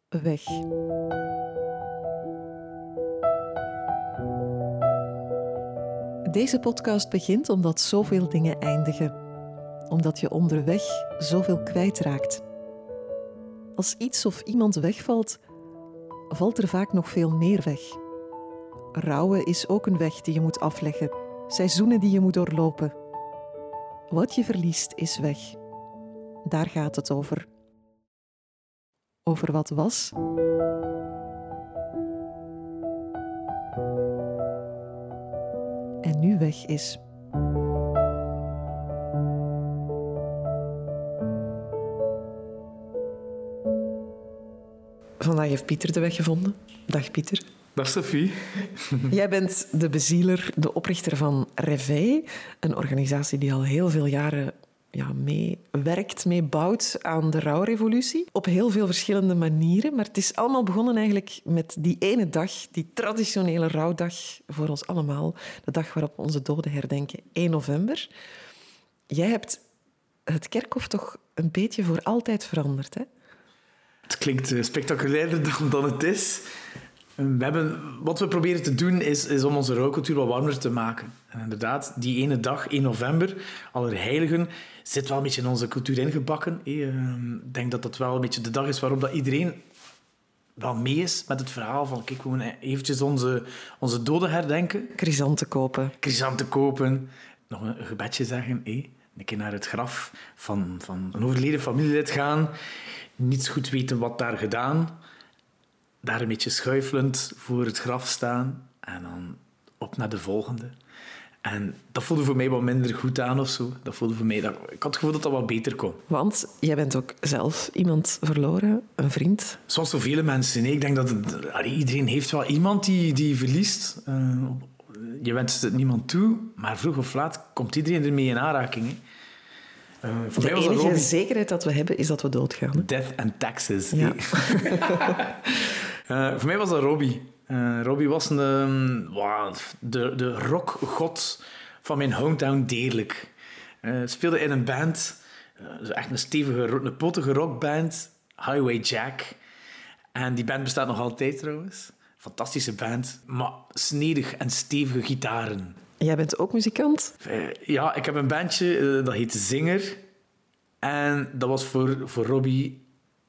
Weg. Deze podcast begint omdat zoveel dingen eindigen. Omdat je onderweg zoveel kwijtraakt. Als iets of iemand wegvalt, valt er vaak nog veel meer weg. Rouwen is ook een weg die je moet afleggen. Seizoenen die je moet doorlopen. Wat je verliest is weg. Daar gaat het over. Over wat was en nu weg is. Vandaag heeft Pieter de weg gevonden. Dag Pieter. Dag Sophie. Jij bent de bezieler, de oprichter van Réveil, een organisatie die al heel veel jaren meebouwt aan de rouwrevolutie. Op heel veel verschillende manieren. Maar het is allemaal begonnen eigenlijk met die ene dag, die traditionele rouwdag voor ons allemaal. De dag waarop we onze doden herdenken, 1 november. Jij hebt het kerkhof toch een beetje voor altijd veranderd, hè? Het klinkt spectaculairder dan het is. Wat we proberen te doen is om onze rouwcultuur wat warmer te maken. En inderdaad, die ene dag, 1 november, Allerheiligen, zit wel een beetje in onze cultuur ingebakken. Ik denk dat dat wel een beetje de dag is waarop dat iedereen wel mee is met het verhaal van kijk, we moeten eventjes onze doden herdenken. Chrysanten kopen. Nog een gebedje zeggen. Een keer naar het graf van een overleden familielid gaan. Niets goed weten wat daar gedaan. Daar een beetje schuifelend voor het graf staan en dan op naar de volgende. En dat voelde voor mij wat minder goed aan of zo. Ik had het gevoel dat dat wat beter kon. Want jij bent ook zelf iemand verloren, een vriend. Zoals zoveel mensen. Ik denk dat iedereen heeft wel iemand die verliest. Je wenst het niemand toe, maar vroeg of laat komt iedereen ermee in aanraking. Voor de enige zekerheid dat we hebben is dat we doodgaan. Hè? Death and taxes. Ja. Voor mij was dat Robbie. Robbie was de rockgod van mijn hometown Deerlijk. Speelde in een band, echt een stevige, potige rockband, Highway Jack. En die band bestaat nog altijd trouwens. Fantastische band, maar snedig en stevige gitaren. Jij bent ook muzikant? Ja, ik heb een bandje, dat heet Zinger. En dat was voor Robbie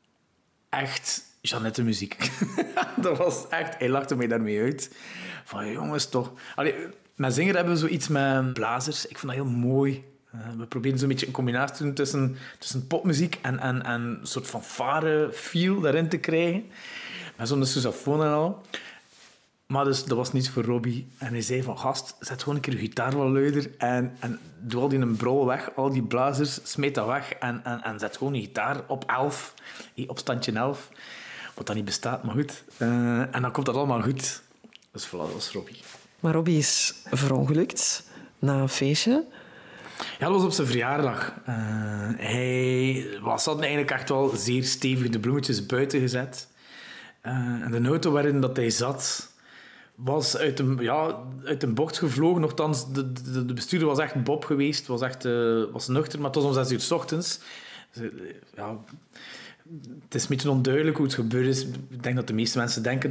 echt Jeannette muziek. Dat was echt... Hij lachte mij daarmee uit. Van, jongens, toch... Met Zinger hebben we zoiets met blazers. Ik vind dat heel mooi. We proberen zo'n beetje een combinatie te doen tussen popmuziek en een soort fanfare feel daarin te krijgen. Met zo'n sousaphone en al. Maar dus, dat was niets voor Robbie. En hij zei van, gast, zet gewoon een keer je gitaar wat luider en doe al die een brol weg, al die blazers, smijt dat weg en zet gewoon je gitaar op 11, op standje 11. Wat dan niet bestaat, maar goed. En dan komt dat allemaal goed. Dus voilà, dat was Robbie. Maar Robbie is verongelukt na een feestje. Ja, dat was op zijn verjaardag. Hij had eigenlijk echt wel zeer stevig de bloemetjes buiten gezet. En de auto waarin dat hij zat was uit een bocht gevlogen. Nochtans, de bestuurder was echt Bob geweest. Was nuchter, maar het was om 6 uur 's ochtends. Ja, het is een beetje onduidelijk hoe het gebeurd is. Ik denk dat de meeste mensen denken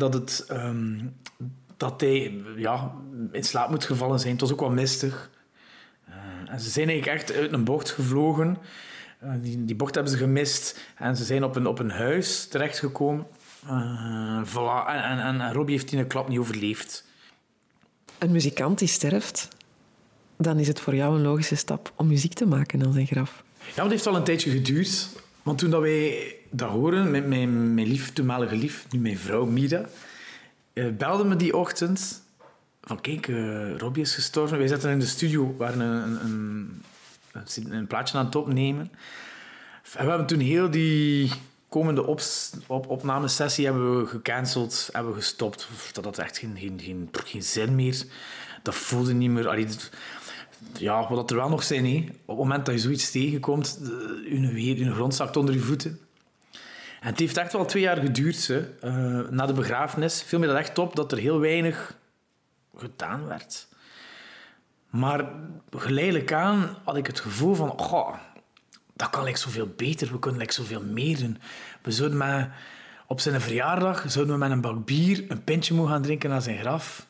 dat hij in slaap moet gevallen zijn. Het was ook wat mistig. En ze zijn eigenlijk echt uit een bocht gevlogen. Die bocht hebben ze gemist. En ze zijn op een huis terechtgekomen. Voilà. En Robbie heeft die een klap niet overleefd. Een muzikant die sterft, dan is het voor jou een logische stap om muziek te maken aan zijn graf. Ja, maar het heeft wel een tijdje geduurd. Want toen dat wij dat horen, met mijn toenmalige lief, nu mijn vrouw Mira, belde me die ochtend van kijk, Robbie is gestorven. Wij zitten in de studio, we waren een plaatje aan het opnemen. En we hebben toen heel die komende opnamesessie hebben we gecanceld, hebben we gestopt. Dat had echt geen zin meer. Dat voelde niet meer. Wat er wel nog zijn, op het moment dat je zoiets tegenkomt, je grond zakt onder je voeten. En het heeft echt wel 2 jaar geduurd. Na de begrafenis viel me dat echt op dat er heel weinig gedaan werd. Maar geleidelijk aan had ik het gevoel van... dat kan zoveel beter, we kunnen zoveel meer doen. We zouden Op zijn verjaardag zouden we met een bak bier een pintje mogen gaan drinken naar zijn graf.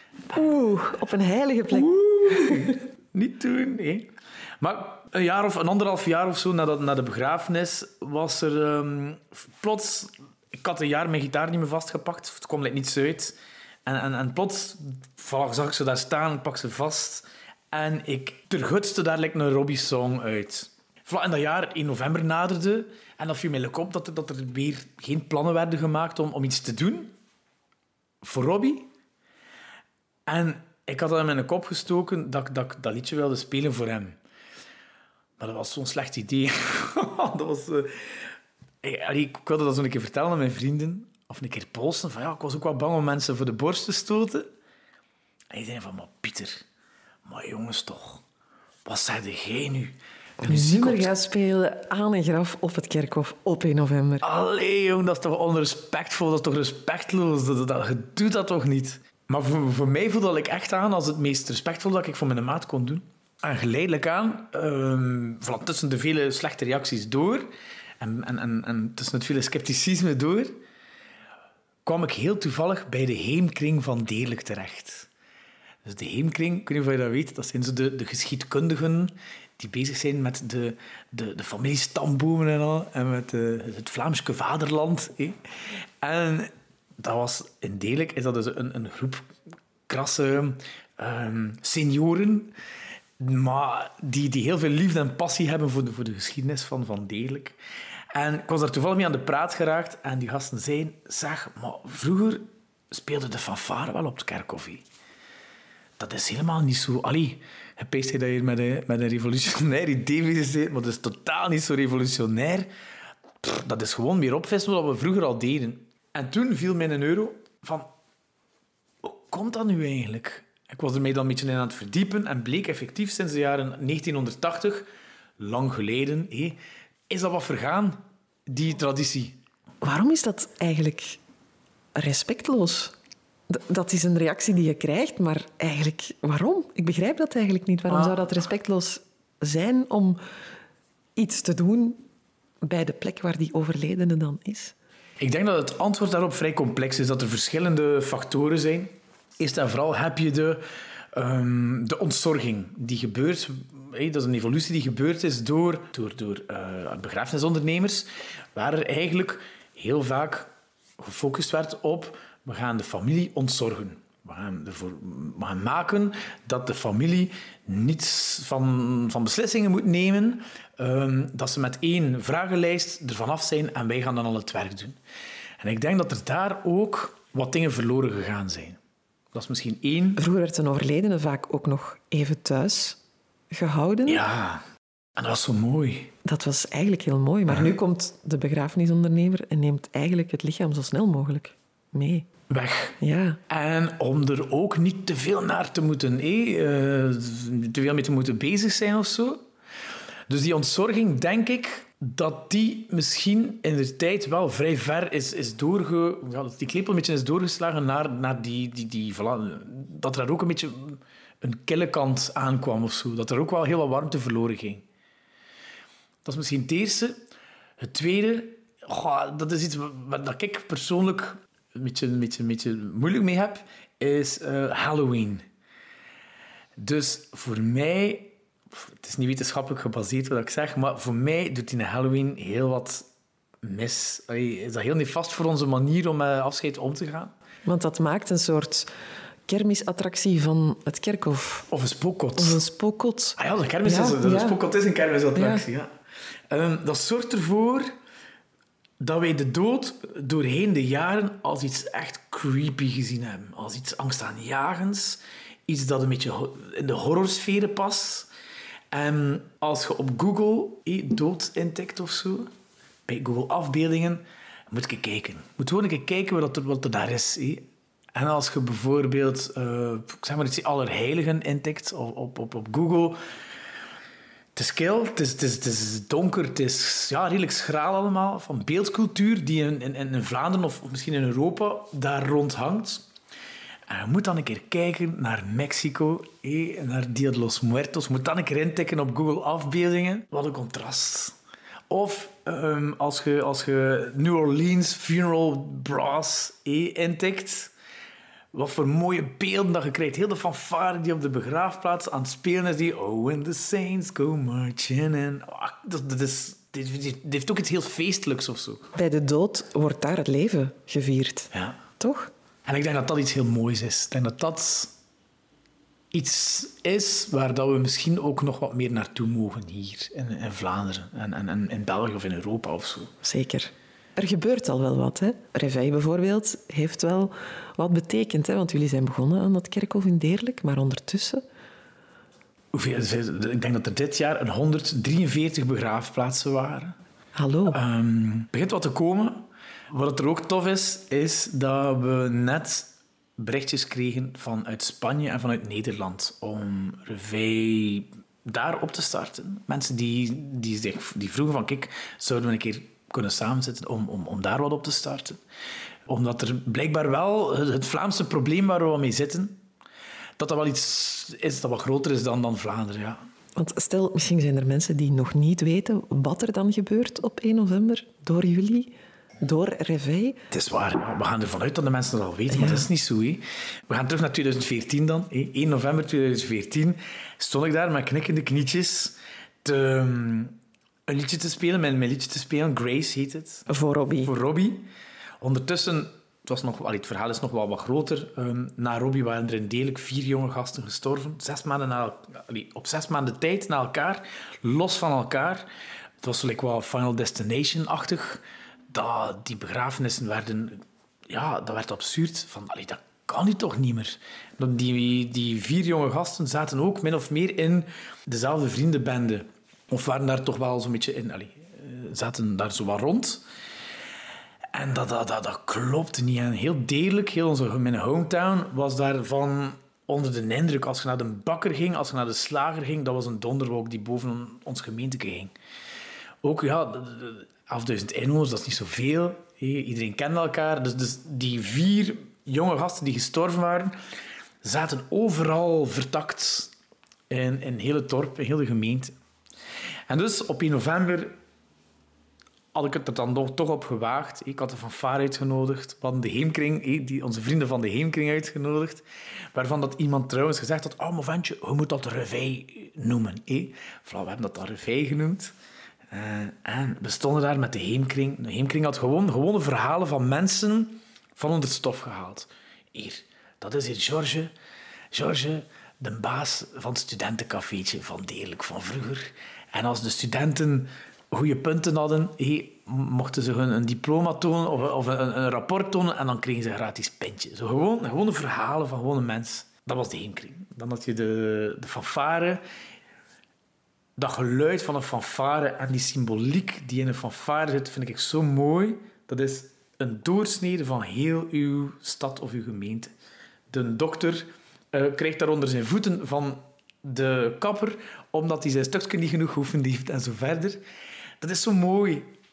Op een heilige plek. Niet doen, nee. Maar een jaar of een anderhalf jaar of zo na de begrafenis was er plots... Ik had een jaar mijn gitaar niet meer vastgepakt. Het kwam niets uit. En plots zag ik ze daar staan, ik pak ze vast. En ik tergutste daar een Robbie-song uit. Vlak in dat jaar, in november, naderde. En dan viel mij op dat er weer geen plannen werden gemaakt om iets te doen. Voor Robbie. En ik had dat in mijn kop gestoken dat ik dat liedje wilde spelen voor hem. Maar dat was zo'n slecht idee. Dat was... Ik wilde dat zo een keer vertellen aan mijn vrienden. Of een keer posten. Van, ik was ook wel bang om mensen voor de borst te stoten. En die zeiden van, maar Pieter... Maar jongens toch... Wat zei jij nu? Nummer gaan spelen aan een graf op het kerkhof op 1 november. Allee, jong, dat is toch onrespectvol? Dat is toch respectloos? Je doet dat toch niet? Maar voor mij voelde ik echt aan als het meest respectvol dat ik voor mijn maat kon doen. En geleidelijk aan, tussen de vele slechte reacties door... En tussen het vele scepticisme door... kwam ik heel toevallig bij de heemkring van Deerlijk terecht. Dus de heemkring, ik weet niet of je dat weet, dat zijn zo de geschiedkundigen die bezig zijn met de familiestambomen en al, en met het Vlaamse vaderland. En dat was in Deerlijk is dat dus een groep krasse senioren, maar die heel veel liefde en passie hebben voor de geschiedenis van Deerlijk. En ik was daar toevallig mee aan de praat geraakt en die gasten zeiden, zeg, maar vroeger speelde de fanfare wel op het kerkhof. Dat is helemaal niet zo... Allee, je peest dat je met een revolutionair idee bezig bent, maar dat is totaal niet zo revolutionair. Dat is gewoon weer opvissen wat we vroeger al deden. En toen viel mij een euro van... Hoe komt dat nu eigenlijk? Ik was ermee dan een beetje in aan het verdiepen en bleek effectief sinds de jaren 1980, lang geleden, is dat wat vergaan, die traditie. Waarom is dat eigenlijk respectloos? Dat is een reactie die je krijgt, maar eigenlijk, waarom? Ik begrijp dat eigenlijk niet. Waarom zou dat respectloos zijn om iets te doen bij de plek waar die overledene dan is? Ik denk dat het antwoord daarop vrij complex is, dat er verschillende factoren zijn. Eerst en vooral heb je de ontzorging die gebeurt. Dat is een evolutie die gebeurd is door begrafenisondernemers, waar er eigenlijk heel vaak gefocust werd op we gaan de familie ontzorgen. We gaan maken dat de familie niets van beslissingen moet nemen, dat ze met 1 vragenlijst ervan af zijn en wij gaan dan al het werk doen. En ik denk dat er daar ook wat dingen verloren gegaan zijn. Dat is misschien 1... Vroeger werd een overledene vaak ook nog even thuis gehouden. Ja, en dat was zo mooi. Dat was eigenlijk heel mooi. Maar nu komt de begrafenisondernemer en neemt eigenlijk het lichaam zo snel mogelijk mee. Weg. Ja. En om er ook niet te veel naar te moeten, te veel mee te moeten bezig zijn of zo. Dus die ontzorging, denk ik, dat die misschien in de tijd wel vrij ver is die klepel een beetje is doorgeslagen naar die voilà, dat er ook een beetje een kille kant aankwam of zo. Dat er ook wel heel wat warmte verloren ging. Dat is misschien het eerste. Het tweede, dat is iets waar ik persoonlijk een beetje moeilijk mee heb, is Halloween. Dus voor mij, het is niet wetenschappelijk gebaseerd wat ik zeg, maar voor mij doet die Halloween heel wat mis. Is dat heel nefast voor onze manier om met afscheid om te gaan? Want dat maakt een soort kermisattractie van het kerkhof. Of een spookkot. Of een spookkot. Ah ja, de spookkot is een kermisattractie. Ja. Dat zorgt ervoor dat wij de dood doorheen de jaren als iets echt creepy gezien hebben. Als iets angstaanjagends. Iets dat een beetje in de horrorsferen past. En als je op Google dood intikt of zo, bij Google afbeeldingen, moet je kijken. Moet gewoon een keer kijken wat er daar is. En als je bijvoorbeeld, zeg maar iets Allerheiligen intikt op Google, het is kil, het is donker, het is redelijk schraal allemaal, van beeldcultuur die in Vlaanderen of misschien in Europa daar rond hangt. En je moet dan een keer kijken naar Mexico, naar Dia de los Muertos. Je moet dan een keer intikken op Google afbeeldingen. Wat een contrast. Of als je New Orleans Funeral Brass intikt, wat voor mooie beelden dat je krijgt. Heel de fanfare die op de begraafplaats aan het spelen is. Die Oh, when the saints go marching in. Dit heeft ook iets heel feestelijks of zo. Bij de dood wordt daar het leven gevierd. Ja. Toch? En ik denk dat dat iets heel moois is. Ik denk dat dat iets is waar dat we misschien ook nog wat meer naartoe mogen hier in Vlaanderen. En in België of in Europa of zo. Zeker. Er gebeurt al wel wat. Hè? Réveil bijvoorbeeld heeft wel wat betekend. Hè? Want jullie zijn begonnen aan dat kerkhof in Deerlijk, maar ondertussen... Ik denk dat er dit jaar 143 begraafplaatsen waren. Hallo. Begint wat te komen. Wat er ook tof is dat we net berichtjes kregen vanuit Spanje en vanuit Nederland om Réveil daar op te starten. Mensen die vroegen van, kijk, zouden we een keer kunnen samenzitten om daar wat op te starten? Omdat er blijkbaar wel het Vlaamse probleem waar we mee zitten, dat wel iets is dat wat groter is dan Vlaanderen, ja. Want stel, misschien zijn er mensen die nog niet weten wat er dan gebeurt op 1 november door jullie, door Réveil. Het is waar, ja. We gaan ervan uit dat de mensen dat al weten, maar dat is niet zo. Hè. We gaan terug naar 2014 dan. 1 november 2014 stond ik daar met knikkende knietjes een liedje te spelen, mijn liedje te spelen. Grace heet het. Voor Robbie. Ondertussen... Het verhaal is nog wel wat groter. Na Robbie waren er in Deerlijk 4 jonge gasten gestorven. 6 maanden op 6 maanden tijd na elkaar, los van elkaar. Het was wel Final Destination-achtig. Die begrafenissen werden... Ja, dat werd absurd. Dat kan nu toch niet meer. Die 4 jonge gasten zaten ook min of meer in dezelfde vriendenbende. Of waren daar toch wel zo'n beetje in... zaten daar zo wat rond... En dat klopte niet. En heel Deerlijk, mijn hometown, was daarvan onder de indruk. Als je naar de bakker ging, als je naar de slager ging, dat was een donderwolk die boven ons gemeenteke ging. Ook, 11.000 inwoners, dat is niet zoveel. Iedereen kende elkaar. Dus die 4 jonge gasten die gestorven waren, zaten overal vertakt in heel het dorp, in heel de gemeente. En dus op 1 november... had ik het er dan toch op gewaagd. Ik had de fanfare uitgenodigd. We hadden de Heemkring, onze vrienden van de Heemkring uitgenodigd. Waarvan dat iemand trouwens gezegd had... Oh, maar ventje, je moet dat Réveil noemen. We hebben dat dan Réveil genoemd. En we stonden daar met de Heemkring. De Heemkring had gewone verhalen van mensen van onder het stof gehaald. Hier, dat is hier George. George, de baas van het studentencafeetje van Deerlijk van vroeger. En als de studenten... goede punten hadden, mochten ze hun een diploma tonen of een rapport tonen en dan kregen ze een gratis pintje. Zo gewone verhalen van gewone mensen. Dat was de Heemkring. Dan had je de fanfare. Dat geluid van een fanfare en die symboliek die in een fanfare zit, vind ik zo mooi. Dat is een doorsnede van heel uw stad of uw gemeente. De dokter krijgt daaronder zijn voeten van de kapper, omdat hij zijn stukje niet genoeg geoefend heeft en zo verder. Dat is zo mooi.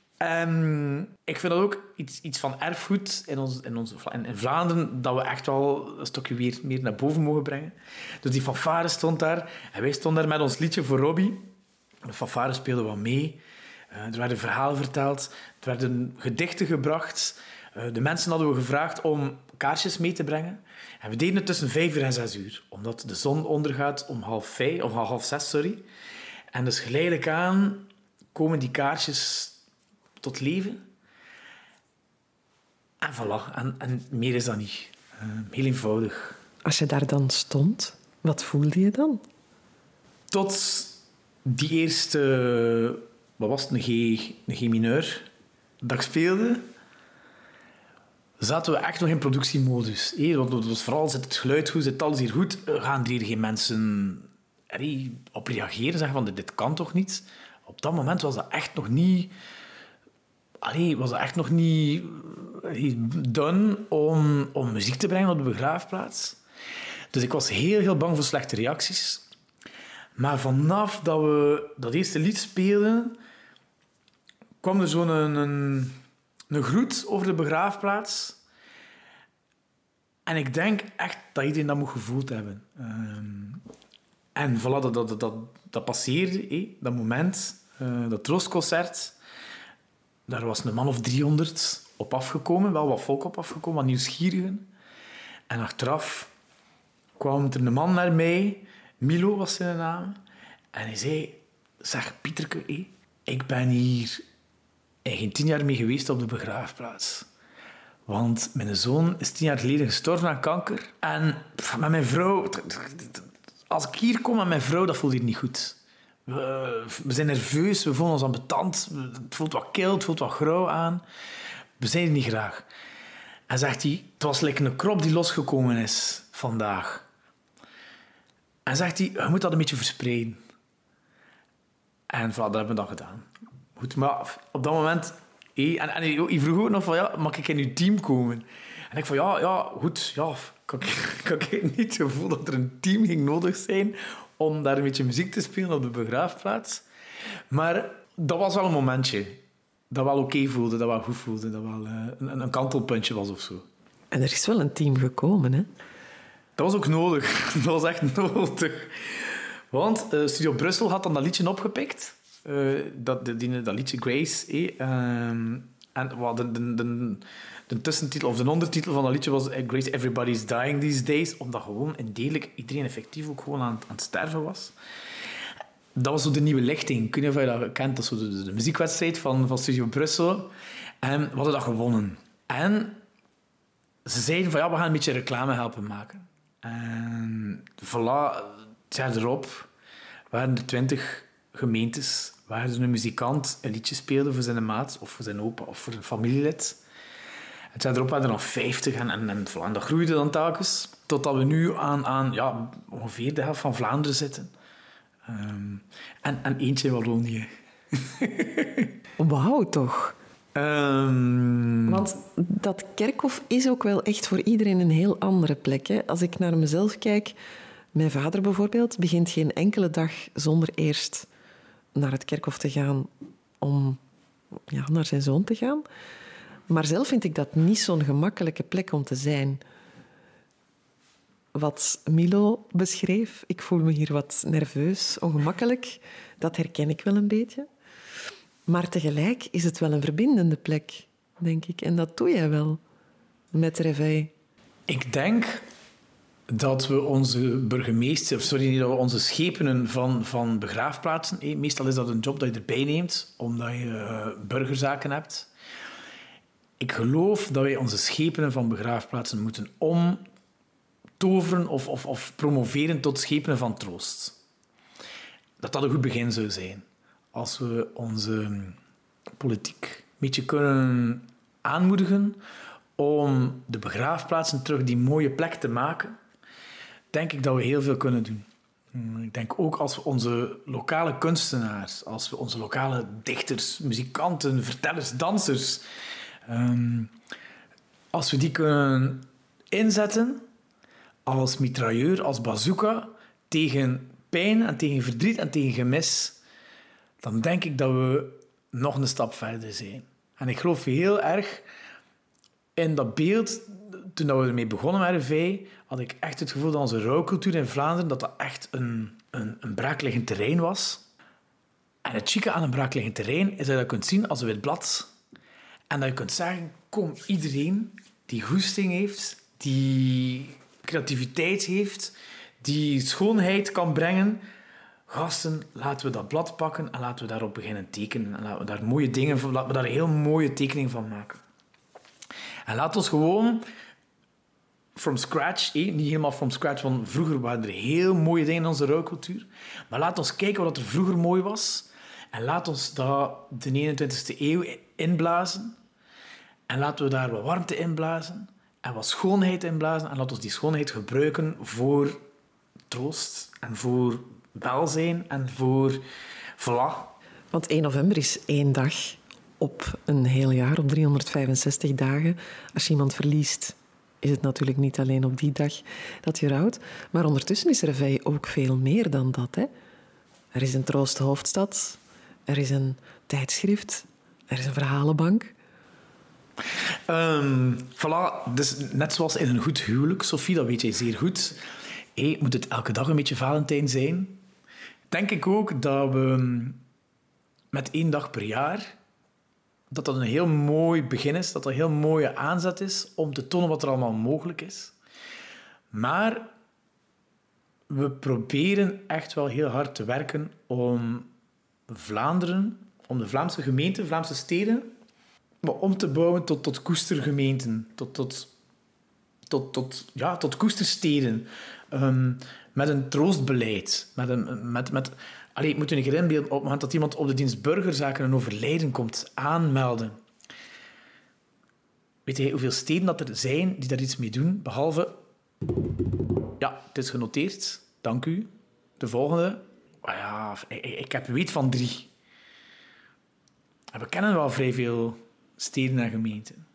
Ik vind dat ook iets van erfgoed in Vlaanderen, dat we echt wel een stukje weer meer naar boven mogen brengen. Dus die fanfare stond daar. En wij stonden daar met ons liedje voor Robbie. De fanfare speelde wat mee. Er werden verhalen verteld. Er werden gedichten gebracht. De mensen hadden we gevraagd om kaarsjes mee te brengen. En we deden het tussen 5 uur en 6 uur. Omdat de zon ondergaat om 5:30. En dus geleidelijk aan komen die kaarsjes tot leven. En voilà. En meer is dat niet. Heel eenvoudig. Als je daar dan stond, wat voelde je dan? Tot die eerste... Wat was het? Een G mineur. Dat ik speelde... zaten we echt nog in productiemodus. Want vooral zit het geluid goed, zit alles hier goed. Gaan er hier geen mensen op reageren? Zeggen van, dit kan toch niet? Op dat moment was dat echt nog niet... done om muziek te brengen op de begraafplaats. Dus ik was heel, heel bang voor slechte reacties. Maar vanaf dat we dat eerste lied speelden, kwam er zo'n een groet over de begraafplaats. En ik denk echt dat iedereen dat moet gevoeld hebben. En voilà, dat passeerde, dat moment, dat troostconcert. Daar was een man of 300 op afgekomen, wel wat volk op afgekomen, wat nieuwsgierigen. En achteraf kwam er een man naar mij, Milo was zijn naam, en hij zei, zeg Pieterke, ik ben hier geen 10 jaar mee geweest op de begraafplaats. Want mijn zoon is 10 jaar geleden gestorven aan kanker. En met mijn vrouw... Als ik hier kom met mijn vrouw, dat voelt hier niet goed. We zijn nerveus, we voelen ons ambetant. Het voelt wat kil, het voelt wat grauw aan. We zijn er niet graag. En zegt hij, het was like een krop die losgekomen is vandaag. En zegt hij, je moet dat een beetje verspreiden. En voilà, dat hebben we dan gedaan. Goed, maar op dat moment... En hij vroeg ook nog van, ja, mag ik in uw team komen? En ik van, ja, goed, ja, kan ik niet het gevoel dat er een team ging nodig zijn om daar een beetje muziek te spelen op de begraafplaats. Maar dat was wel een momentje dat wel oké voelde, dat wel goed voelde, dat wel een kantelpuntje was of zo. En er is wel een team gekomen, hè? Dat was ook nodig. Dat was echt nodig. Want Studio Brussel had dan dat liedje opgepikt. Dat liedje Grace. En de tussentitel of de ondertitel van dat liedje was Grace, Everybody's Dying These Days. Omdat gewoon in degelijk iedereen effectief ook gewoon aan het sterven was. Dat was zo de nieuwe lichting. Ik weet niet of je dat kent. Dat is zo de muziekwedstrijd van Studio Brussel. En we hadden dat gewonnen. En ze zeiden van, ja, we gaan een beetje reclame helpen maken. En voilà, het jaar erop waren er 20 gemeentes waar een muzikant een liedje speelde voor zijn maat, of voor zijn opa, of voor een familielid. Het jaar erop waren er nog 50 en voilà, dat groeide dan telkens. Totdat we nu aan ongeveer de helft van Vlaanderen zitten. En eentje in Wallonië. Wauw, toch? Want dat kerkhof is ook wel echt voor iedereen een heel andere plek. Hè? Als ik naar mezelf kijk, mijn vader bijvoorbeeld begint geen enkele dag zonder eerst naar het kerkhof te gaan om naar zijn zoon te gaan. Maar zelf vind ik dat niet zo'n gemakkelijke plek om te zijn. Wat Milo beschreef, ik voel me hier wat nerveus, ongemakkelijk, dat herken ik wel een beetje. Maar tegelijk is het wel een verbindende plek, denk ik. En dat doe jij wel met Réveil. Ik denk dat we onze schepenen van begraafplaatsen... meestal is dat een job dat je erbij neemt, omdat je burgerzaken hebt. Ik geloof dat wij onze schepenen van begraafplaatsen moeten omtoveren of promoveren tot schepenen van troost. Dat een goed begin zou zijn. Als we onze politiek een beetje kunnen aanmoedigen om de begraafplaatsen terug die mooie plek te maken, denk ik dat we heel veel kunnen doen. Ik denk ook als we onze lokale kunstenaars, als we onze lokale dichters, muzikanten, vertellers, dansers, als we die kunnen inzetten als mitrailleur, als bazooka, tegen pijn en tegen verdriet en tegen gemis, dan denk ik dat we nog een stap verder zijn. En ik geloof heel erg in dat beeld. Toen we ermee begonnen met Réveil, had ik echt het gevoel dat onze rouwcultuur in Vlaanderen dat echt een braakliggend terrein was. En het chique aan een braakliggend terrein is dat je kunt zien als een wit blad. En dat je kunt zeggen, kom, iedereen die goesting heeft, die creativiteit heeft, die schoonheid kan brengen, gasten, laten we dat blad pakken en laten we daarop beginnen tekenen. En laten we daar mooie dingen van, laten we daar een heel mooie tekening van maken. En laat ons gewoon from scratch, niet helemaal from scratch, want vroeger waren er heel mooie dingen in onze rouwcultuur, maar laat ons kijken wat er vroeger mooi was en laat ons dat de 21e eeuw inblazen en laten we daar wat warmte inblazen en wat schoonheid inblazen en laat ons die schoonheid gebruiken voor troost en voor welzijn en voor voilà. Want 1 november is 1 dag op een heel jaar, op 365 dagen. Als je iemand verliest, is het natuurlijk niet alleen op die dag dat je rouwt. Maar ondertussen is Réveil ook veel meer dan dat. Hè? Er is een Troost Hoofdstad, er is een tijdschrift, er is een verhalenbank. Voilà, dus net zoals in een goed huwelijk, Sophie, dat weet jij zeer goed. Moet het elke dag een beetje Valentijn zijn? Denk ik ook dat we met 1 dag per jaar dat een heel mooi begin is, dat een heel mooie aanzet is om te tonen wat er allemaal mogelijk is. Maar we proberen echt wel heel hard te werken om Vlaanderen, om de Vlaamse gemeenten, Vlaamse steden, maar om te bouwen tot koestergemeenten, tot koestersteden. Met een troostbeleid. Je moet je een keer inbeelden, op het moment dat iemand op de dienst burgerzaken een overlijden komt aanmelden. Weet jij hoeveel steden dat er zijn die daar iets mee doen? Behalve, ja, het is genoteerd, dank u. De volgende, ik weet van 3. En we kennen wel vrij veel steden en gemeenten.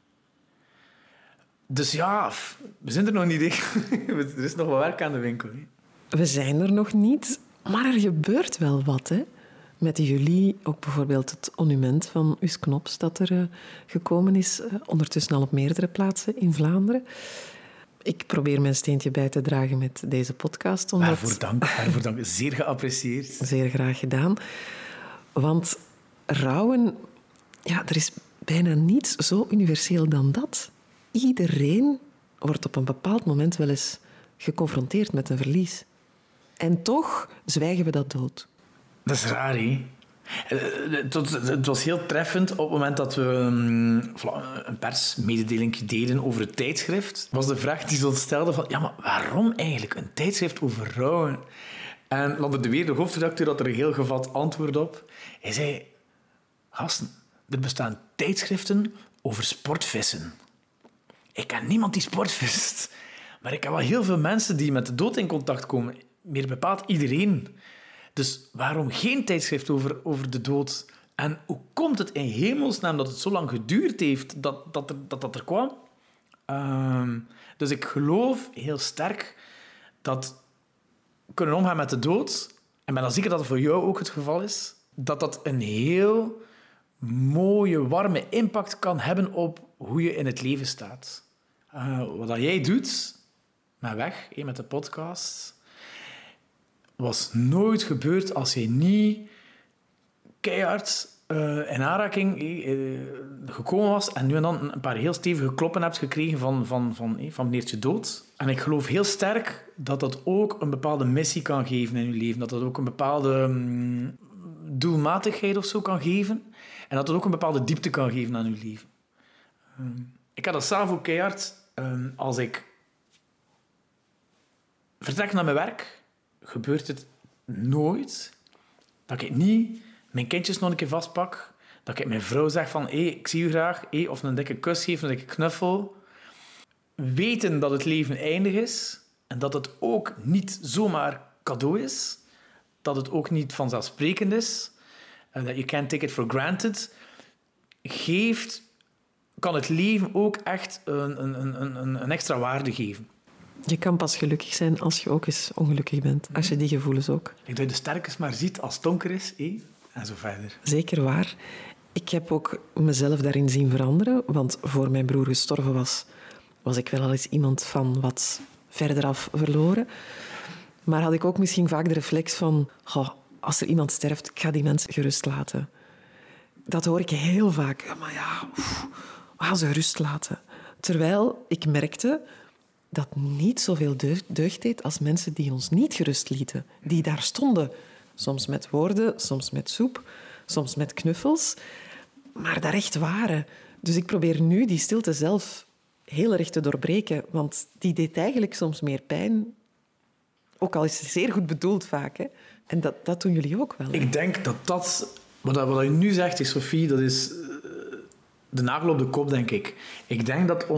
Dus ja, we zijn er nog niet. Er is nog wat werk aan de winkel. Hè. We zijn er nog niet, maar er gebeurt wel wat. Hè? Met jullie, ook bijvoorbeeld het monument van Us Knops dat er gekomen is, ondertussen al op meerdere plaatsen in Vlaanderen. Ik probeer mijn steentje bij te dragen met deze podcast. Waarvoor dank. Zeer geapprecieerd. Zeer graag gedaan. Want rouwen, ja, er is bijna niets zo universeel dan dat. Iedereen wordt op een bepaald moment wel eens geconfronteerd met een verlies. En toch zwijgen we dat dood. Dat is raar, hè? Het was heel treffend op het moment dat we een persmededeling deden over het tijdschrift. Was de vraag die ze ons stelden van, ja, maar waarom eigenlijk een tijdschrift over rouwen? En Lander de Weer, de hoofdredacteur, had er een heel gevat antwoord op. Hij zei, gasten, er bestaan tijdschriften over sportvissen. Ik ken niemand die sportvist. Maar ik ken wel heel veel mensen die met de dood in contact komen. Meer bepaald iedereen. Dus waarom geen tijdschrift over de dood? En hoe komt het in hemelsnaam dat het zo lang geduurd heeft dat er kwam? Dus ik geloof heel sterk dat we kunnen omgaan met de dood. En ben dan zeker dat het voor jou ook het geval is. Dat een heel mooie, warme impact kan hebben op hoe je in het leven staat. Wat jij doet met Weg, met de podcast, was nooit gebeurd als je niet keihard in aanraking gekomen was en nu en dan een paar heel stevige kloppen hebt gekregen van meneertje dood. En ik geloof heel sterk dat dat ook een bepaalde missie kan geven in je leven. Dat dat ook een bepaalde doelmatigheid of zo kan geven. En dat het ook een bepaalde diepte kan geven aan je leven. Ik had dat zelf ook keihard. Als ik vertrek naar mijn werk, gebeurt het nooit dat ik niet mijn kindjes nog een keer vastpak, dat ik mijn vrouw zeg van, ik zie u graag, of een dikke kus geef, een dikke knuffel. Weten dat het leven eindig is en dat het ook niet zomaar cadeau is, dat het ook niet vanzelfsprekend is, dat you can't take it for granted, kan het leven ook echt een extra waarde geven. Je kan pas gelukkig zijn als je ook eens ongelukkig bent. Als je die gevoelens ook. Ik dat je de sterkes maar ziet als het donker is, en zo verder. Zeker waar. Ik heb ook mezelf daarin zien veranderen, want voor mijn broer gestorven was ik wel al eens iemand van wat verderaf verloren. Maar had ik ook misschien vaak de reflex van, als er iemand sterft, ik ga die mens gerust laten. Dat hoor ik heel vaak. Maar ja, we gaan ze gerust laten. Terwijl ik merkte dat niet zoveel deugd deed als mensen die ons niet gerust lieten. Die daar stonden. Soms met woorden, soms met soep, soms met knuffels. Maar daar echt waren. Dus ik probeer nu die stilte zelf heel erg te doorbreken. Want die deed eigenlijk soms meer pijn. Ook al is het zeer goed bedoeld vaak. Hè? En dat doen jullie ook wel. Hè? Ik denk dat... Wat je nu zegt, Sophie, dat is de nagel op de kop, denk ik. Ik denk dat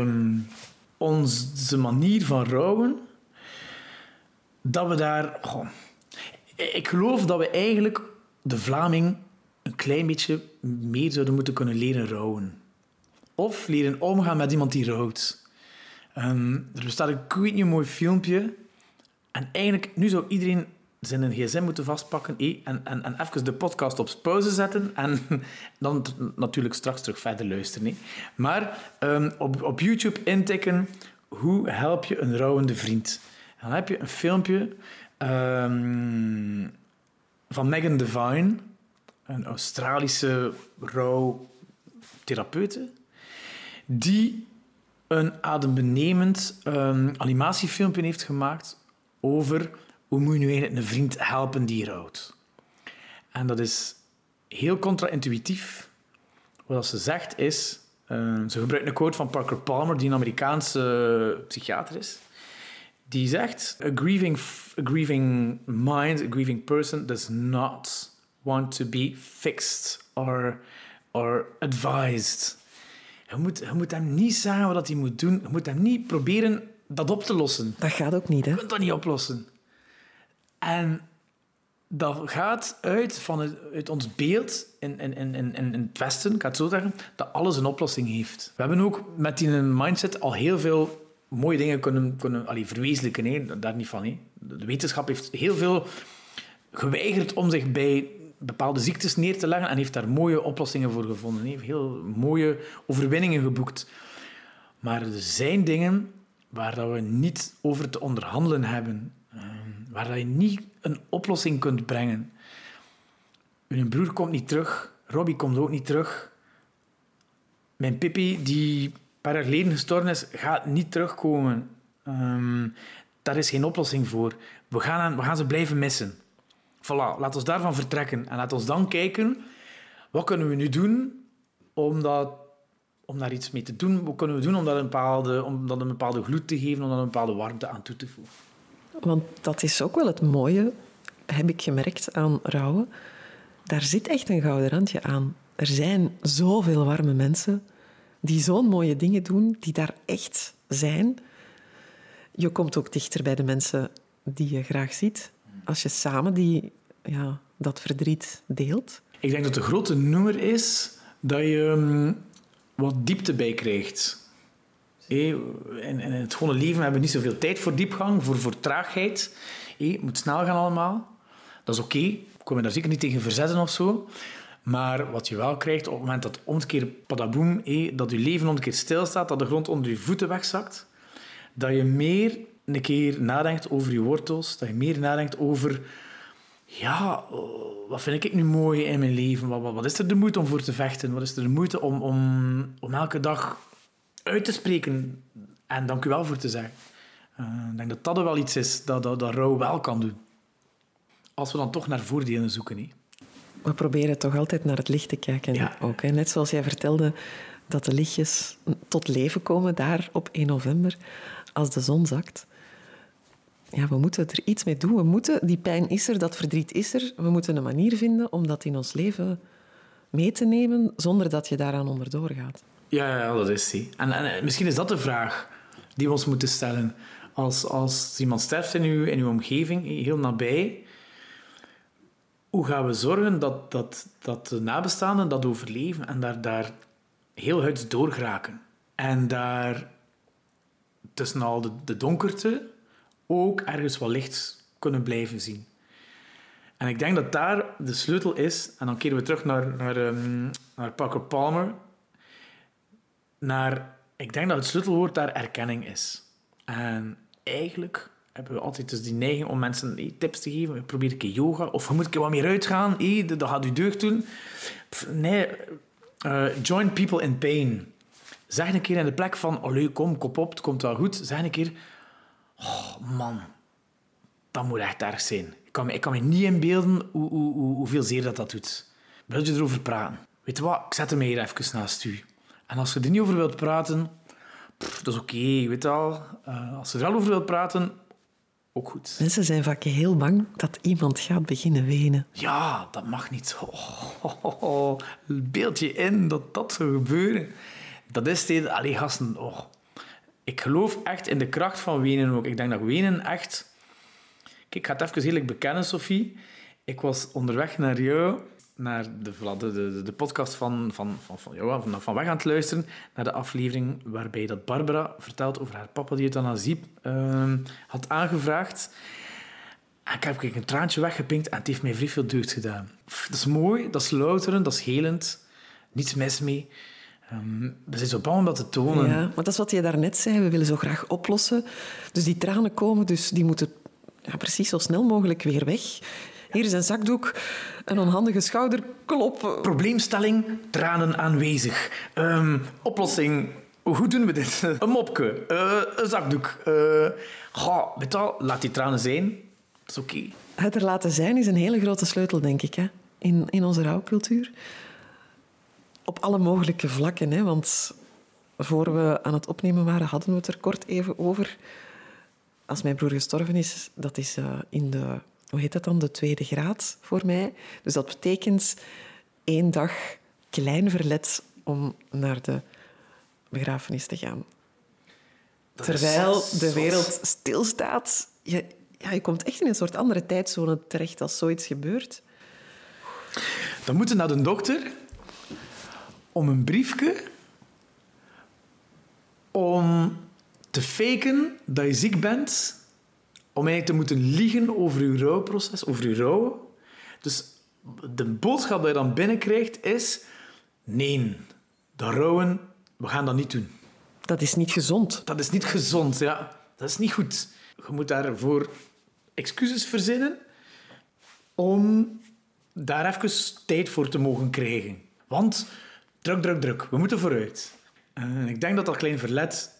onze manier van rouwen, dat we daar... ik geloof dat we eigenlijk de Vlaming een klein beetje meer zouden moeten kunnen leren rouwen. Of leren omgaan met iemand die rouwt. Er bestaat een weet niet mooi filmpje. En eigenlijk, nu zou iedereen zijn gsm moeten vastpakken en even de podcast op pauze zetten en dan natuurlijk straks terug verder luisteren. Maar op YouTube intikken, hoe help je een rouwende vriend? En dan heb je een filmpje van Megan Devine, een Australische therapeute, die een adembenemend animatiefilmpje heeft gemaakt over hoe moet je nu eigenlijk een vriend helpen die rouwt. En dat is heel contra-intuïtief. Wat ze zegt is... ze gebruikt een quote van Parker Palmer, die een Amerikaanse psychiater is. Die zegt... A grieving mind, a grieving person does not want to be fixed or advised. Je moet hem niet zeggen wat hij moet doen. Je moet hem niet proberen dat op te lossen. Dat gaat ook niet, hè? Je kunt dat niet oplossen. En dat gaat uit ons beeld in het Westen, ik ga het zo zeggen, dat alles een oplossing heeft. We hebben ook met die mindset al heel veel mooie dingen kunnen verwezenlijken. Hè. Daar niet van. Hè. De wetenschap heeft heel veel geweigerd om zich bij bepaalde ziektes neer te leggen en heeft daar mooie oplossingen voor gevonden. Heeft heel mooie overwinningen geboekt. Maar er zijn dingen waar dat we niet over te onderhandelen hebben. Waar dat je niet een oplossing kunt brengen. Mijn broer komt niet terug. Robbie komt ook niet terug. Mijn Pippi, die een paar jaar geleden gestorven is, gaat niet terugkomen. Daar is geen oplossing voor. We gaan ze blijven missen. Voilà, laat ons daarvan vertrekken. En laat ons dan kijken, wat kunnen we nu doen om daar iets mee te doen? Wat kunnen we doen om dat een bepaalde gloed te geven, om dat een bepaalde warmte aan toe te voegen? Want dat is ook wel het mooie, heb ik gemerkt, aan rouwen. Daar zit echt een gouden randje aan. Er zijn zoveel warme mensen die zo'n mooie dingen doen, die daar echt zijn. Je komt ook dichter bij de mensen die je graag ziet. Als je samen dat verdriet deelt. Ik denk dat de grote noemer is dat je wat diepte bij krijgt. In het gewone leven hebben we niet zoveel tijd voor diepgang, voor traagheid. Het moet snel gaan allemaal. Dat is oké. Ik kom me daar zeker niet tegen verzetten of zo. Maar wat je wel krijgt op het moment dat omkeer padaboom, dat je leven omkeer stilstaat, dat de grond onder je voeten wegzakt, dat je meer een keer nadenkt over je wortels, dat je meer nadenkt over wat vind ik nu mooi in mijn leven? Wat is er de moeite om voor te vechten? Wat is er de moeite om elke dag uit te spreken en dank u wel voor te zeggen? Ik denk dat dat wel iets is dat rouw wel kan doen. Als we dan toch naar voordelen zoeken. Hè. We proberen toch altijd naar het licht te kijken. Ja. Ook, hè. Net zoals jij vertelde dat de lichtjes tot leven komen daar op 1 november als de zon zakt. Ja, we moeten er iets mee doen. Die pijn is er, dat verdriet is er. We moeten een manier vinden om dat in ons leven mee te nemen zonder dat je daaraan onderdoor gaat. Ja, dat is die. En misschien is dat de vraag die we ons moeten stellen. Als iemand sterft in uw omgeving, heel nabij, hoe gaan we zorgen dat de nabestaanden dat overleven en daar heel huids door geraken? En daar tussen al de donkerte ook ergens wat licht kunnen blijven zien. En ik denk dat daar de sleutel is, en dan keren we terug naar Parker Palmer, ik denk dat het sleutelwoord daar erkenning is. En eigenlijk hebben we altijd dus die neiging om mensen tips te geven. Probeer een keer yoga, of je moet een keer wat meer uitgaan, dat gaat u deugd doen. Join people in pain. Zeg een keer in de plek van, kom, kop op, het komt wel goed. Zeg een keer, man, dat moet echt erg zijn. Ik kan me niet inbeelden hoeveel zeer dat doet. Wil je erover praten? Weet je wat, ik zet hem hier even naast u. En als je er niet over wilt praten, dat is oké, weet je wel. Als je er wel over wilt praten, ook goed. Mensen zijn vaak heel bang dat iemand gaat beginnen wenen. Ja, dat mag niet. Beeld je in dat dat zou gebeuren. Dat is tegen... Allee, gasten, ik geloof echt in de kracht van wenen ook. Ik denk dat wenen echt... Kijk, ik ga het even eerlijk bekennen, Sophie. Ik was onderweg naar jou, naar de podcast van Weg aan het luisteren, naar de aflevering waarbij dat Barbara vertelt over haar papa die euthanasie had aangevraagd. En ik heb een traantje weggepinkt en het heeft mij vrij veel deugd gedaan. Dat is mooi, dat is louterend, dat is helend. Niets mis mee. We zijn zo bang om dat te tonen. Ja, maar dat is wat je daarnet zei. We willen zo graag oplossen. Dus die tranen komen, dus die moeten precies zo snel mogelijk weer weg. Hier is een zakdoek, een onhandige schouderklop. Probleemstelling, tranen aanwezig. Oplossing, hoe doen we dit? Een mopke, een zakdoek. Weet je wel, laat die tranen zijn. Dat is oké. Het er laten zijn is een hele grote sleutel, denk ik, hè? In onze rouwcultuur. Op alle mogelijke vlakken, hè? Want voor we aan het opnemen waren, hadden we het er kort even over. Als mijn broer gestorven is, dat is in de... Hoe heet dat dan? De 2e graad voor mij. Dus dat betekent 1 dag klein verlet om naar de begrafenis te gaan. Terwijl de wereld stilstaat. Je komt echt in een soort andere tijdzone terecht als zoiets gebeurt. Dan moeten we naar de dokter om een briefje om te faken dat je ziek bent, om eigenlijk te moeten liegen over je rouwproces, over je rouwen. Dus de boodschap die je dan binnenkrijgt is: nee, dat rouwen, we gaan dat niet doen. Dat is niet gezond. Dat is niet gezond, ja. Dat is niet goed. Je moet daarvoor excuses verzinnen om daar even tijd voor te mogen krijgen. Want druk. We moeten vooruit. Ik denk dat dat klein verlet...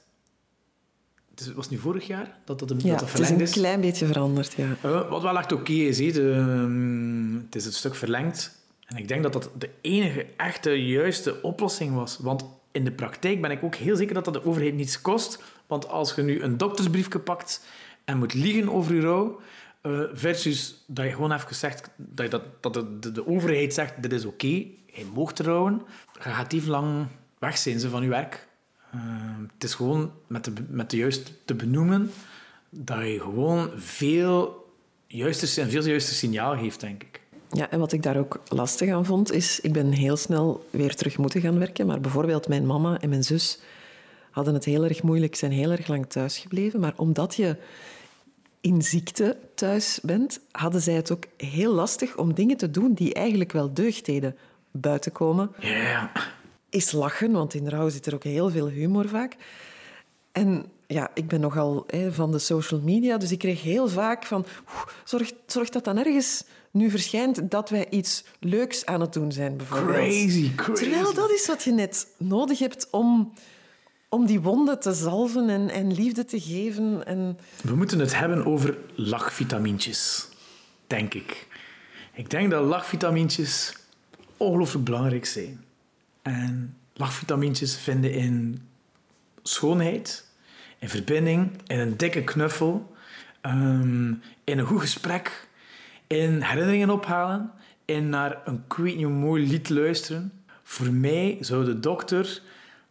Het was nu vorig jaar dat dat verlengd is. Het is een klein beetje veranderd, ja. Wat wel echt oké is. Het is een stuk verlengd. En ik denk dat dat de enige echte juiste oplossing was. Want in de praktijk ben ik ook heel zeker dat dat de overheid niets kost. Want als je nu een doktersbriefje pakt en moet liegen over je rouw, versus dat je gewoon even zegt dat de overheid zegt, dit is oké, je mag rouwen, je gaat even lang weg zijn van je werk. Het is gewoon met de juist te benoemen dat je gewoon veel juister signaal geeft, denk ik. Ja, en wat ik daar ook lastig aan vond, is... Ik ben heel snel weer terug moeten gaan werken, maar bijvoorbeeld mijn mama en mijn zus hadden het heel erg moeilijk, zijn heel erg lang thuisgebleven. Maar omdat je in ziekte thuis bent, hadden zij het ook heel lastig om dingen te doen die eigenlijk wel deugd deden. Buiten komen, is lachen, want in rouw zit er ook heel veel humor vaak. En ja, ik ben nogal van de social media, dus ik kreeg heel vaak van... Zorg dat dan ergens nu verschijnt dat wij iets leuks aan het doen zijn, bijvoorbeeld. Crazy. Terwijl dat is wat je net nodig hebt om die wonden te zalven en liefde te geven. En... We moeten het hebben over lachvitamintjes, denk ik. Ik denk dat lachvitamintjes ongelooflijk belangrijk zijn. En lachvitamintjes vinden in schoonheid, in verbinding, in een dikke knuffel, in een goed gesprek, in herinneringen ophalen, in naar een mooi lied luisteren. Voor mij zou de dokter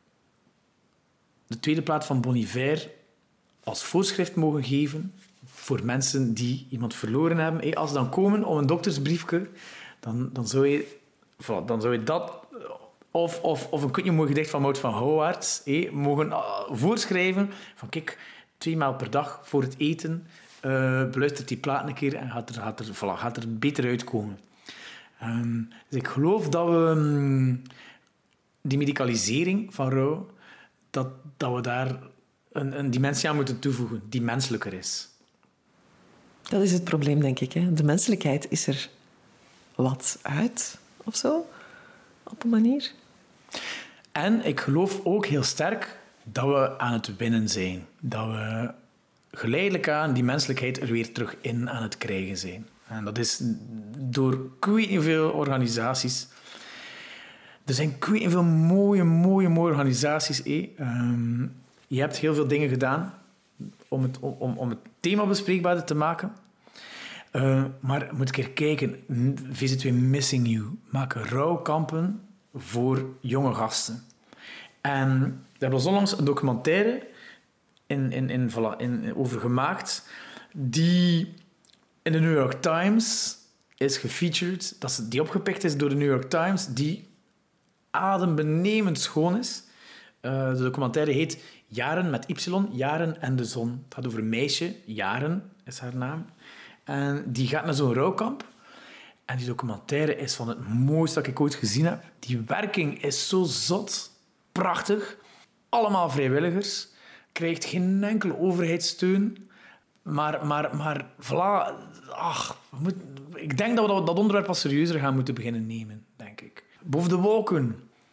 de tweede plaat van Bon Iver als voorschrift mogen geven voor mensen die iemand verloren hebben. Als ze dan komen om een doktersbriefje, dan zou je dat... Of een mooi gedicht van Maud van Houwaerts mogen voorschrijven van kijk, 2 maal per dag voor het eten beluistert die plaat een keer en gaat er beter uitkomen. Dus ik geloof dat we die medicalisering van rouw, dat we daar een dimensie aan moeten toevoegen die menselijker is. Dat is het probleem, denk ik. Hè? De menselijkheid is er wat uit, of zo, op een manier. En ik geloof ook heel sterk dat we aan het winnen zijn. Dat we geleidelijk aan die menselijkheid er weer terug in aan het krijgen zijn. En dat is door ik weet niet veel organisaties. Er zijn ik weet niet veel mooie organisaties. Je hebt heel veel dingen gedaan om het thema bespreekbaarder te maken. Maar moet ik er kijken. VZ2 Missing You maken rouwkampen voor jonge gasten. En daar hebben we onlangs een documentaire over gemaakt die in de New York Times is gefeatured. Die opgepikt is door de New York Times, die adembenemend schoon is. De documentaire heet Jaren met Y, Jaren en de Zon. Het gaat over een meisje, Jaren is haar naam. En die gaat naar zo'n rouwkamp. En die documentaire is van het mooiste dat ik ooit gezien heb. Die werking is zo zot, prachtig. Allemaal vrijwilligers. Krijgt geen enkele overheidssteun. Maar voilà. Ach, ik denk dat we dat onderwerp wat serieuzer gaan moeten beginnen nemen, denk ik. Boven de wolken.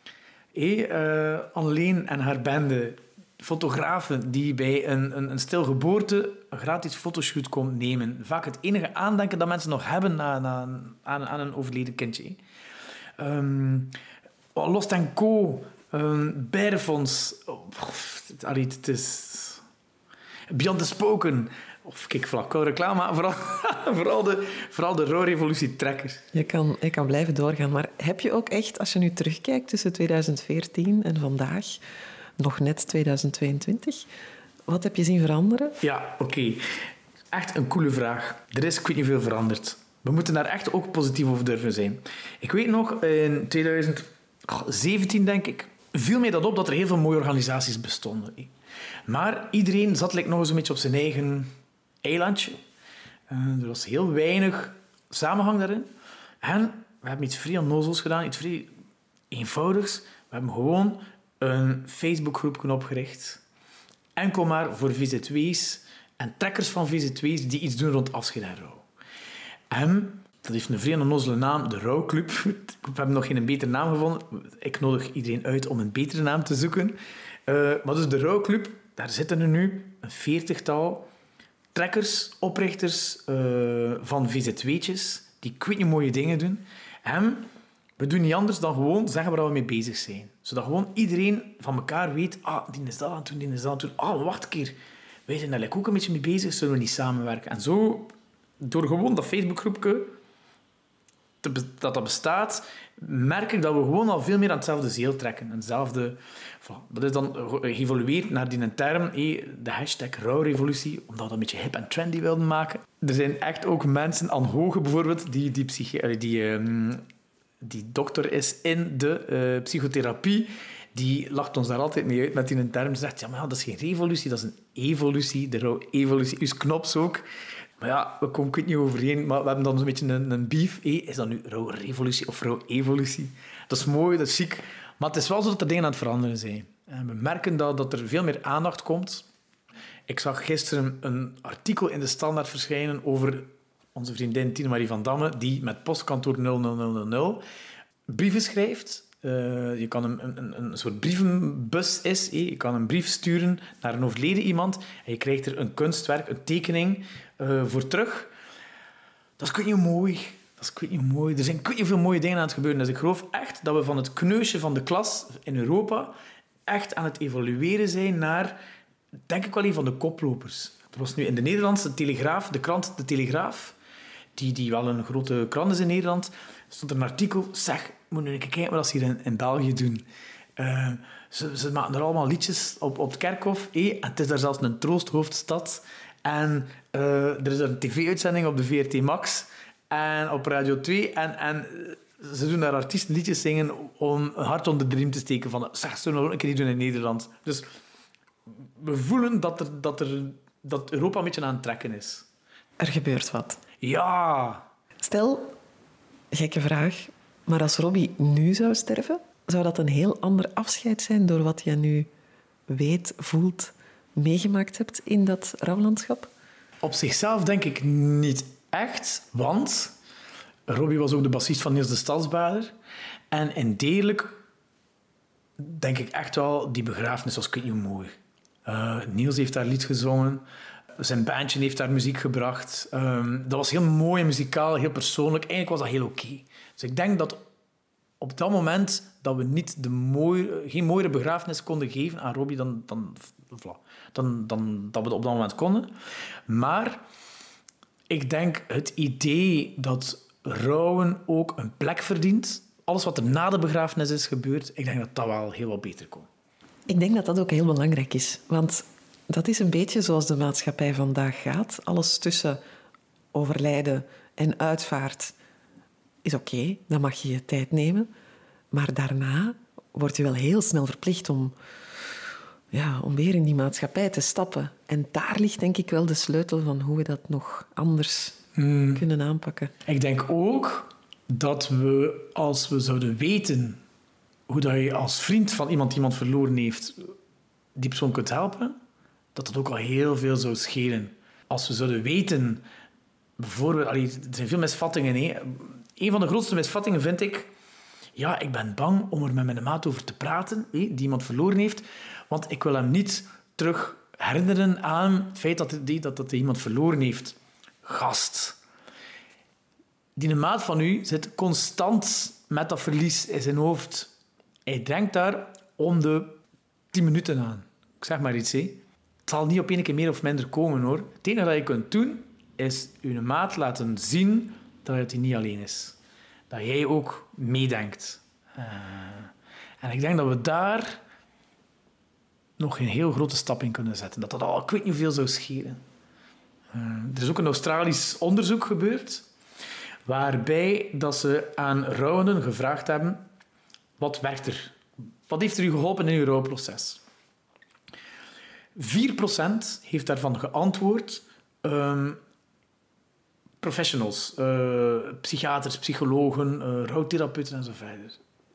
Anneleen en haar bende. Fotografen die bij een stilgeboorte een gratis fotoshoot komt nemen. Vaak het enige aandenken dat mensen nog hebben aan een overleden kindje. Lost & Co. Berenfonds. Het is... Beyond the Spoken. Of kijk, vlak reclame, maar vooral de rouwrevolutie-trekkers. Je kan blijven doorgaan, maar heb je ook echt, als je nu terugkijkt tussen 2014 en vandaag, nog net 2022, wat heb je zien veranderen? Ja, oké. Echt een coole vraag. Er is, ik weet niet veel veranderd. We moeten daar echt ook positief over durven zijn. Ik weet nog, in 2017, denk ik, viel mij dat op dat er heel veel mooie organisaties bestonden. Maar iedereen zat nog eens een beetje op zijn eigen eilandje. Er was heel weinig samenhang daarin. En we hebben iets vrij onnozels gedaan, iets vrij eenvoudigs. We hebben gewoon een Facebookgroepje opgericht. Enkel maar voor VZW's en trekkers van VZW's die iets doen rond afscheid en rouw. En dat heeft een vrij onnozele naam, de Rouwclub. We hebben nog geen betere naam gevonden. Ik nodig iedereen uit om een betere naam te zoeken. Maar dus de Rouwclub, daar zitten er nu een 40-tal trekkers, oprichters van VZW'tjes, die ik weet niet mooie dingen doen. En we doen niet anders dan gewoon zeggen waar we mee bezig zijn. Zodat gewoon iedereen van elkaar weet, die is dat aan het doen, die is dat aan het doen. Wacht een keer, wij zijn daar ook een beetje mee bezig, zullen we niet samenwerken? En zo, door gewoon dat Facebookgroepje dat bestaat, merk ik dat we gewoon al veel meer aan hetzelfde zeel trekken. Hetzelfde, dat is dan geëvolueerd naar die term, de hashtag rouwrevolutie, omdat we dat een beetje hip en trendy wilden maken. Er zijn echt ook mensen aan Hoge bijvoorbeeld, die dokter is in de psychotherapie, die lacht ons daar altijd mee uit met die term. Ze zegt, ja, maar dat is geen revolutie, dat is een evolutie, de rouwevolutie. Uw knops ook. Maar ja, we komen niet overeen, maar we hebben dan een beetje een beef. Is dat nu rouwrevolutie of rouwevolutie? Dat is mooi, dat is chic. Maar het is wel zo dat er dingen aan het veranderen zijn. En we merken dat er veel meer aandacht komt. Ik zag gisteren een artikel in de Standaard verschijnen over onze vriendin Tine Marie van Damme, die met postkantoor 00000 brieven schrijft. Je kan een soort brievenbus is. Je kan een brief sturen naar een overleden iemand en je krijgt er een kunstwerk, een tekening voor terug. Dat is niet mooi. Er zijn niet veel mooie dingen aan het gebeuren. Dus ik geloof echt dat we van het kneusje van de klas in Europa echt aan het evolueren zijn naar, denk ik wel, een van de koplopers. Er was nu in de Nederlandse Telegraaf, de krant De Telegraaf, die wel een grote krant is in Nederland, stond er een artikel, zeg, moet nu even kijken wat ze hier in België doen. Ze maken er allemaal liedjes op het kerkhof. En het is daar zelfs een troosthoofdstad. En er is een tv-uitzending op de VRT Max en op Radio 2. En ze doen daar artiesten liedjes zingen om een hart onder de riem te steken. Van, zeg, zullen we ook een keer niet doen in Nederland. Dus we voelen dat Europa een beetje aan het trekken is. Er gebeurt wat. Ja. Stel, gekke vraag, maar als Robbie nu zou sterven, zou dat een heel ander afscheid zijn door wat je nu weet, voelt, meegemaakt hebt in dat rouwlandschap? Op zichzelf denk ik niet echt, want Robbie was ook de bassist van Niels de Stadsbader. En in degelijk denk ik echt wel, die begrafenis was niet mooi. Niels heeft daar lied gezongen. Zijn bandje heeft daar muziek gebracht. Dat was heel mooi en muzikaal, heel persoonlijk. Eigenlijk was dat heel oké. Dus ik denk dat op dat moment dat we niet geen mooiere begrafenis konden geven aan Robbie dan dat we op dat moment konden. Maar ik denk het idee dat rouwen ook een plek verdient, alles wat er na de begrafenis is gebeurd, ik denk dat dat wel heel wat beter kon. Ik denk dat dat ook heel belangrijk is. Want dat is een beetje zoals de maatschappij vandaag gaat. Alles tussen overlijden en uitvaart is oké, dan mag je je tijd nemen. Maar daarna word je wel heel snel verplicht om weer in die maatschappij te stappen. En daar ligt denk ik wel de sleutel van hoe we dat nog anders kunnen aanpakken. Ik denk ook dat we, als we zouden weten hoe dat je als vriend van iemand verloren heeft, die persoon kunt helpen, dat ook al heel veel zou schelen. Als we zouden weten... Bijvoorbeeld, er zijn veel misvattingen. Hè. Een van de grootste misvattingen vind ik... Ja, ik ben bang om er met mijn maat over te praten, die iemand verloren heeft. Want ik wil hem niet terug herinneren aan het feit dat hij iemand verloren heeft. Gast. Die maat van u zit constant met dat verlies in zijn hoofd. Hij denkt daar om de 10 minuten aan. Ik zeg maar iets, hè. Het zal niet op één keer meer of minder komen, hoor. Het enige dat je kunt doen, is je maat laten zien dat hij niet alleen is. Dat jij ook meedenkt. En ik denk dat we daar nog een heel grote stap in kunnen zetten. Dat al, ik weet niet hoeveel zou schelen. Er is ook een Australisch onderzoek gebeurd, waarbij dat ze aan rouwenden gevraagd hebben, wat werkt er? Wat heeft er u geholpen in uw rouwproces? 4% heeft daarvan geantwoord... professionals, psychiaters, psychologen, rouwtherapeuten en zo verder.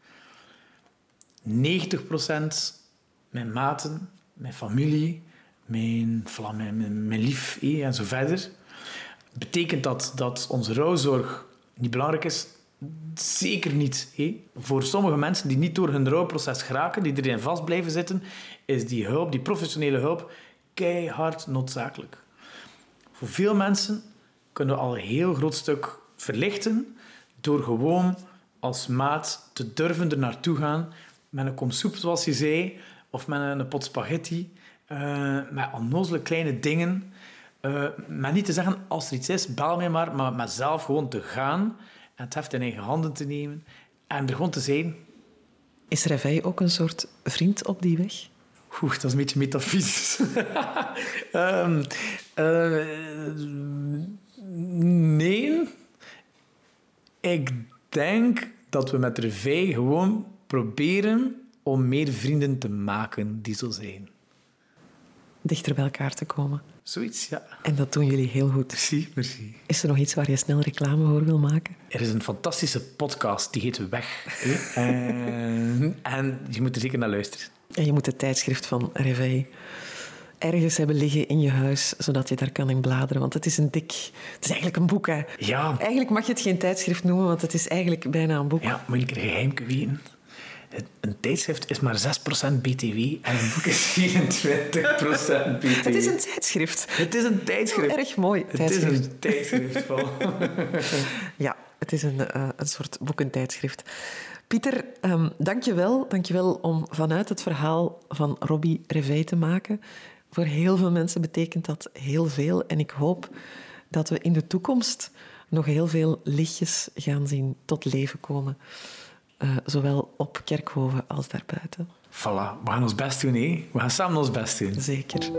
90% mijn maten, mijn familie, mijn lief en zo verder. Betekent dat onze rouwzorg niet belangrijk is? Zeker niet. Voor sommige mensen die niet door hun rouwproces geraken, die erin vast blijven zitten, is die hulp, die professionele hulp, keihard noodzakelijk. Voor veel mensen kunnen we al een heel groot stuk verlichten door gewoon als maat te durven er naartoe gaan met een kom soep, zoals je zei, of met een pot spaghetti, met onnozele kleine dingen. Maar niet te zeggen, als er iets is, bel mij maar met zelf gewoon te gaan en het heft in eigen handen te nemen en er gewoon te zijn. Is Réveil ook een soort vriend op die weg? Oeh, dat is een beetje metafysisch. Nee. Ik denk dat we met Réveil gewoon proberen om meer vrienden te maken die zo zijn. Dichter bij elkaar te komen. Zoiets, ja. En dat doen jullie heel goed. Merci. Is er nog iets waar je snel reclame voor wil maken? Er is een fantastische podcast, die heet Weg. En je moet er zeker naar luisteren. En je moet het tijdschrift van Réveil ergens hebben liggen in je huis, zodat je daar kan in bladeren. Want het is het is eigenlijk een boek, hè. Ja. Eigenlijk mag je het geen tijdschrift noemen, want het is eigenlijk bijna een boek. Ja, moet ik een geheim weten? Een tijdschrift is maar 6% BTW en een boek is 24% BTW. Het is een tijdschrift. Het is een tijdschrift. Erg mooi tijdschrift. Het is een tijdschrift. Ja, het is een soort boekentijdschrift. Pieter, dank je wel. Dank je wel om vanuit het verhaal van Robbie Réveil te maken. Voor heel veel mensen betekent dat heel veel. En ik hoop dat we in de toekomst nog heel veel lichtjes gaan zien tot leven komen. Zowel op Kerkhoven als daarbuiten. Voilà, we gaan ons best doen, hè? We gaan samen ons best doen. Zeker.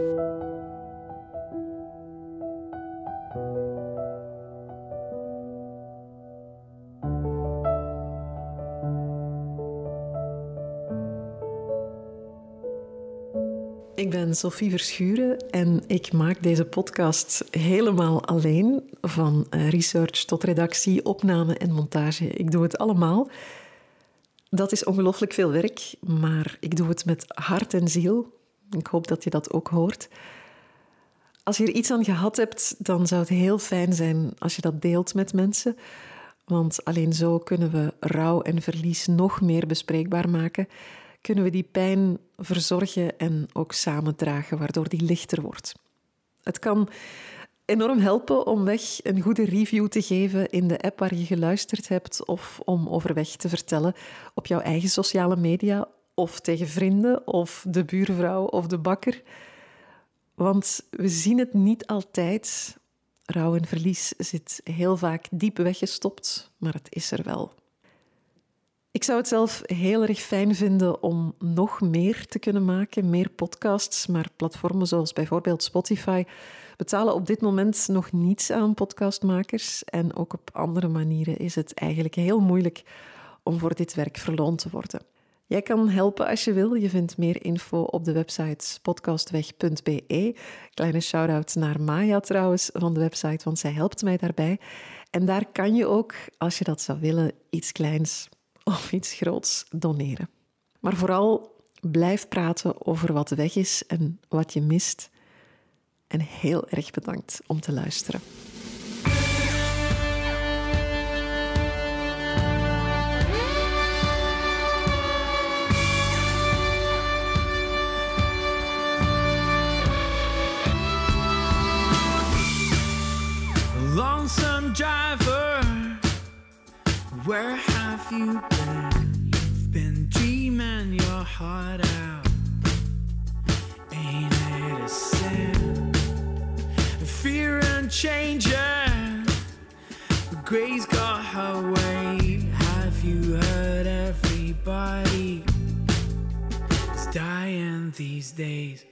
Ik ben Sophie Verschuren en ik maak deze podcast helemaal alleen. Van research tot redactie, opname en montage. Ik doe het allemaal. Dat is ongelooflijk veel werk, maar ik doe het met hart en ziel. Ik hoop dat je dat ook hoort. Als je er iets aan gehad hebt, dan zou het heel fijn zijn als je dat deelt met mensen. Want alleen zo kunnen we rouw en verlies nog meer bespreekbaar maken. Kunnen we die pijn verzorgen en ook samen dragen, waardoor die lichter wordt. Het kan enorm helpen om weg een goede review te geven in de app waar je geluisterd hebt of om overweg te vertellen op jouw eigen sociale media of tegen vrienden of de buurvrouw of de bakker. Want we zien het niet altijd. Rouw en verlies zit heel vaak diep weggestopt, maar het is er wel. Ik zou het zelf heel erg fijn vinden om nog meer te kunnen maken, meer podcasts, maar platformen zoals bijvoorbeeld Spotify betalen op dit moment nog niets aan podcastmakers en ook op andere manieren is het eigenlijk heel moeilijk om voor dit werk verloond te worden. Jij kan helpen als je wil. Je vindt meer info op de website podcastweg.be. Kleine shout-out naar Maya trouwens van de website, want zij helpt mij daarbij. En daar kan je ook, als je dat zou willen, iets kleins of iets groots doneren. Maar vooral blijf praten over wat weg is en wat je mist. En heel erg bedankt om te luisteren. Lonesome driver, where have you been? You've been dreaming your heart out. Ain't it a sin? Fear and changing, gray's got her way. Have you heard everybody is dying these days?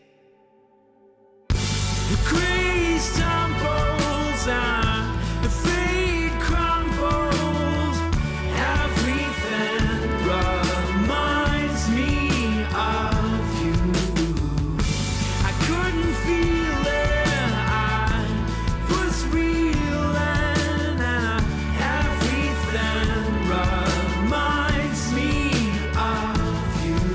The grace tumbles and the fate crumbles. Everything reminds me of you. I couldn't feel it, I was reeling, and everything reminds me of you.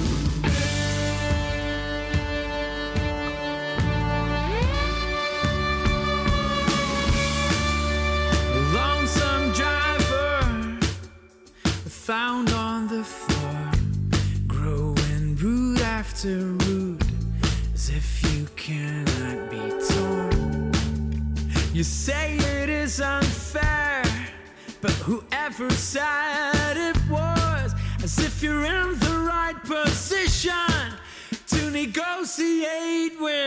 Lonesome driver, found on the floor, growing root after root, as if you cannot be torn. You say it is unfair, but whoever said it was, as if you're in the right position to negotiate with